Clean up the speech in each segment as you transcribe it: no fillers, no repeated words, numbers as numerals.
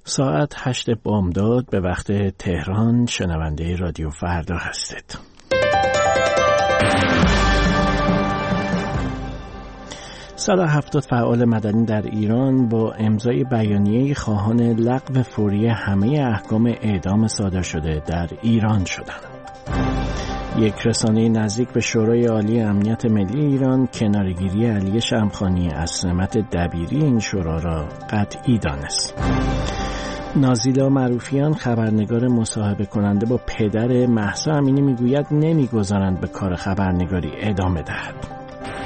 ساعت 8 بامداد به وقت تهران. شنونده رادیو فردا هستید. صد و 70 فعال مدنی در ایران با امضای بیانیه خواهان لغو فوری همه احکام اعدام صادر شده در ایران شدند. یک رسانه نزدیک به شورای عالی امنیت ملی ایران کناره‌گیری علی شمخانی از سمت دبیری این شورا را قطعی دانست. نازیلا معروفیان خبرنگار مصاحبه کننده با پدر مهسا امینی میگوید نمیگذارند به کار خبرنگاری ادامه دهد.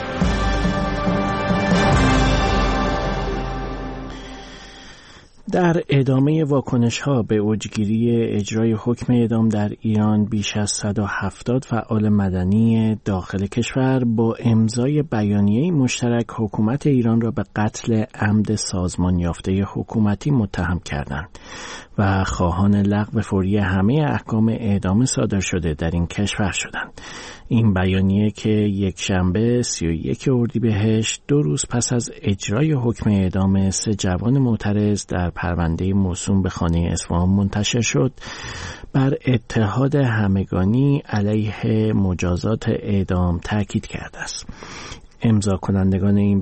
در ادامه واکنش‌ها به اوجگیری اجرای حکم اعدام در ایران، بیش از 170 فعال مدنی داخل کشور با امضای بیانیه مشترک حکومت ایران را به قتل عمد سازمان یافته حکومتی متهم کردند و خواهان لغو فوری همه احکام اعدام صادر شده در این کشور شدند. این بیانیه که یک شنبه 31 اردیبهشت 2 روز پس از اجرای حکم اعدام 3 جوان معترض در پرونده موسوم به خانه اصفهان منتشر شد، بر اتحاد همگانی علیه مجازات اعدام تاکید کرده است. امضا کنندگان این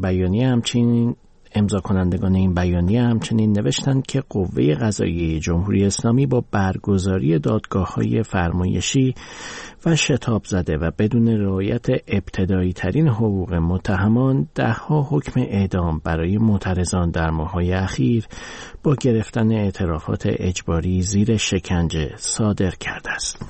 بیانیه همچنین نوشتند که قوه قضاییه جمهوری اسلامی با برگزاری دادگاه‌های فرمایشی و شتاب زده و بدون رعایت ابتدایی ترین حقوق متهمان 10 حکم اعدام برای معترضان در ماه‌های اخیر با گرفتن اعترافات اجباری زیر شکنجه صادر کرده است.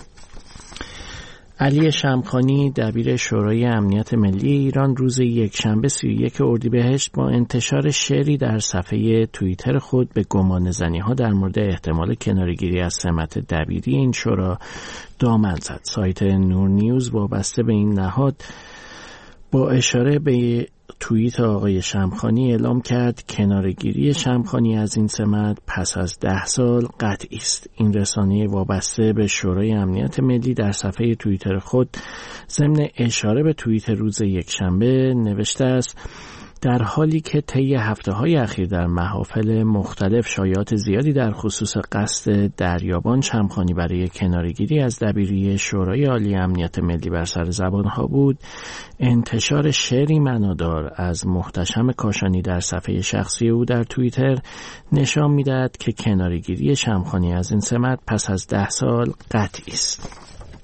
علی شمخانی دبیر شورای امنیت ملی ایران روز یکشنبه 31 اردیبهشت با انتشار شعری در صفحه توییتر خود به گمانه‌زنی‌ها در مورد احتمال کناره‌گیری از سمت دبیری این شورا دامن زد. سایت نور نیوز وابسته به این نهاد با اشاره به توییت آقای شمخانی اعلام کرد کناره‌گیری شمخانی از این سمت پس از 10 سال قطعی است. این رسانه وابسته به شورای امنیت ملی در صفحه توییتر خود ضمن اشاره به توییت روز یکشنبه نوشته است: در حالی که طی هفته‌های اخیر در محافل مختلف شایعات زیادی در خصوص قصد دریابان شمخانی برای کناره‌گیری از دبیری شورای عالی امنیت ملی بر سر زبانها بود، انتشار شعری معنادار از محتشم کاشانی در صفحه شخصی او در توییتر نشان می‌دهد که کناره‌گیری شمخانی از این سمت پس از 10 سال قطعی است.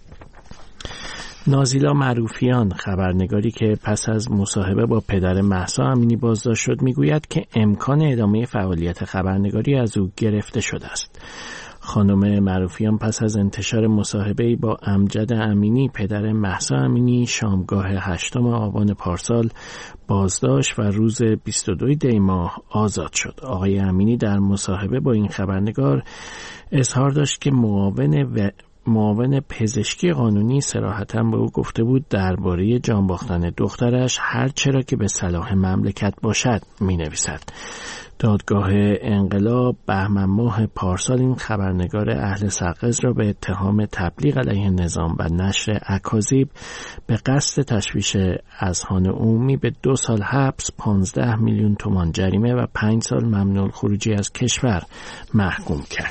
نازیلا معروفیان خبرنگاری که پس از مصاحبه با پدر مهسا امینی بازداشت شد میگوید که امکان ادامه فعالیت خبرنگاری از او گرفته شده است. خانم معروفیان پس از انتشار مصاحبه‌ای با امجد امینی پدر مهسا امینی شامگاه 8 آبان پارسال بازداشت و روز 22 دی ماه آزاد شد. آقای امینی در مصاحبه با این خبرنگار اظهار داشت که معاون پزشکی قانونی صراحتاً به او گفته بود درباره جان باختن دخترش هر چرا که به صلاح مملکت باشد می نویسد. دادگاه انقلاب بهمن ماه پارسال این خبرنگار اهل سقز را به اتهام تبلیغ علیه نظام و نشر اکاذیب به قصد تشویش اذهان عمومی به 2 سال حبس، 15 میلیون تومان جریمه و 5 سال ممنوع الخروجی از کشور محکوم کرد.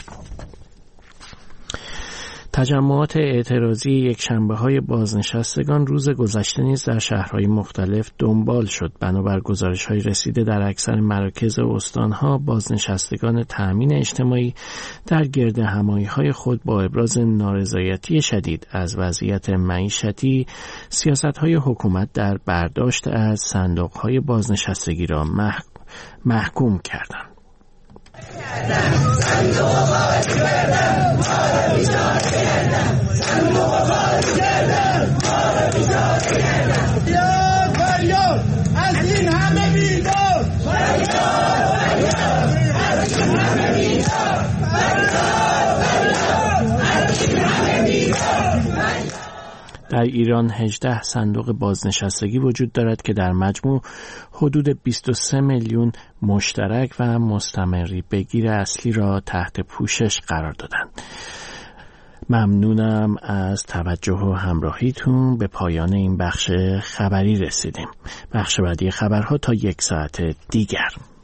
تجمعات اعتراضی یکشنبه‌های بازنشستگان روز گذشته نیز در شهرهای مختلف دنبال شد. بنابر گزارش‌های رسیده در اکثر مراکز استان‌ها بازنشستگان تأمین اجتماعی در گرد همایی‌های خود با ابراز نارضایتی شدید از وضعیت معیشتی سیاست‌های حکومت در برداشت از صندوق‌های بازنشستگی را محکوم کردند. در ایران 18 صندوق بازنشستگی وجود دارد که در مجموع حدود 23 میلیون مشترک و مستمری بگیر اصلی را تحت پوشش قرار دادند. ممنونم از توجه و همراهیتون. به پایان این بخش خبری رسیدیم. بخش بعدی خبرها تا 1 ساعت دیگر.